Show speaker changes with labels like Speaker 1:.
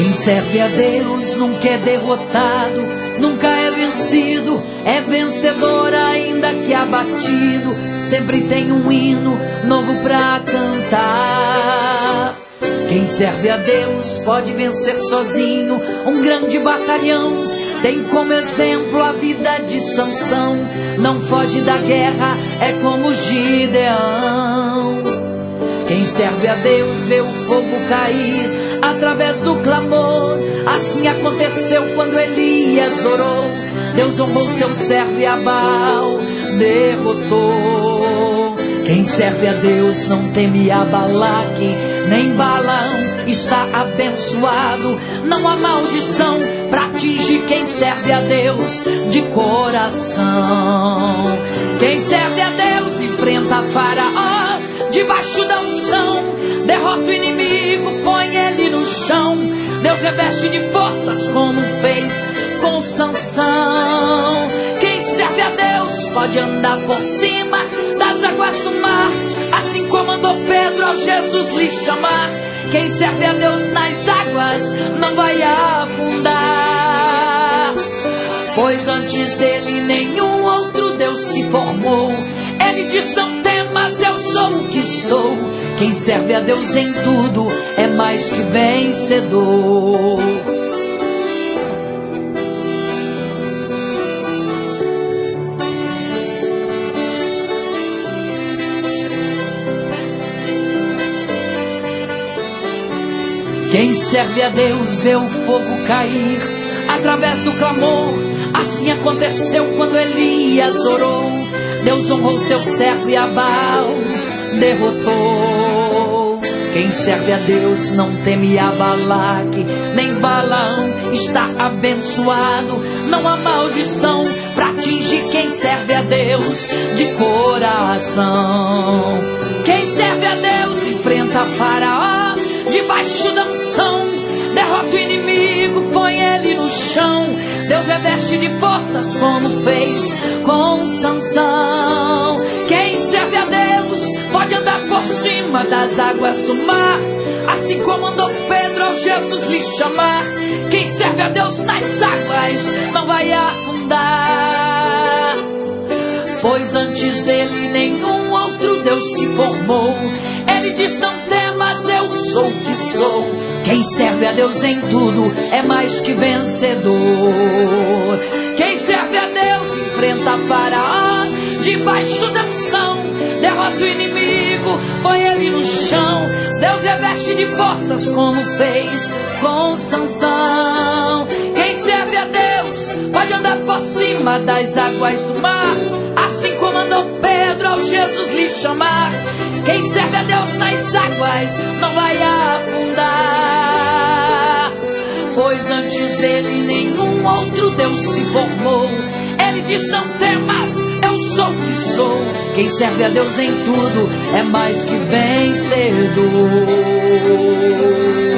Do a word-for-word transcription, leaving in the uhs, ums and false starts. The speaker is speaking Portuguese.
Speaker 1: Quem serve a Deus nunca é derrotado, nunca é vencido, é vencedor ainda que abatido. Sempre tem um hino novo pra cantar. Quem serve a Deus pode vencer sozinho um grande batalhão. Tem como exemplo a vida de Sansão. Não foge da guerra, é como Gideão. Quem serve a Deus vê o fogo cair através do clamor. Assim aconteceu quando Elias orou. Deus honrou seu servo e Abal derrotou. Quem serve a Deus não teme a Balaque nem Balaão, está abençoado. Não há maldição pra atingir quem serve a Deus de coração. Quem serve a Deus enfrenta Faraó debaixo da unção. Derrota o inimigo, põe ele no chão. Deus reveste de forças como fez com Sansão. Quem serve a Deus pode andar por cima das águas do mar, assim como andou Pedro ao Jesus lhe chamar. Quem serve a Deus nas águas não vai afundar, pois antes dele nenhum outro Deus se formou. Ele diz: não temas, eu sou o que sou. Quem serve a Deus em tudo é mais que vencedor. Quem serve a Deus vê o fogo cair através do clamor. Assim aconteceu quando Elias orou. Deus honrou seu servo e Abal derrotou. Quem serve a Deus não teme a Balaque nem Balaão, está abençoado. Não há maldição pra atingir quem serve a Deus de coração. Quem serve a Deus enfrenta Faraó debaixo da unção. Derrota o inimigo, põe ele no chão. Deus reveste de forças como fez com Sansão. Quem serve a Deus pode andar por cima das águas do mar, assim como andou Pedro ao Jesus lhe chamar. Quem serve a Deus nas águas não vai afundar, pois antes dele nenhum outro Deus se formou. Ele diz: não temas, eu sou o que sou. Quem serve a Deus em tudo é mais que vencedor. Quem serve a Deus enfrenta Faraó debaixo da unção. Derrota o inimigo, põe ele no chão. Deus reveste de forças como fez com Sansão. Quem serve a Deus pode andar por cima das águas do mar, assim como andou Pedro ao Jesus lhe chamar. Quem serve a Deus nas águas não vai afundar, pois antes dele nenhum outro Deus se formou. Ele diz: não temas, eu sou o que sou. Quem serve a Deus em tudo é mais que vencedor.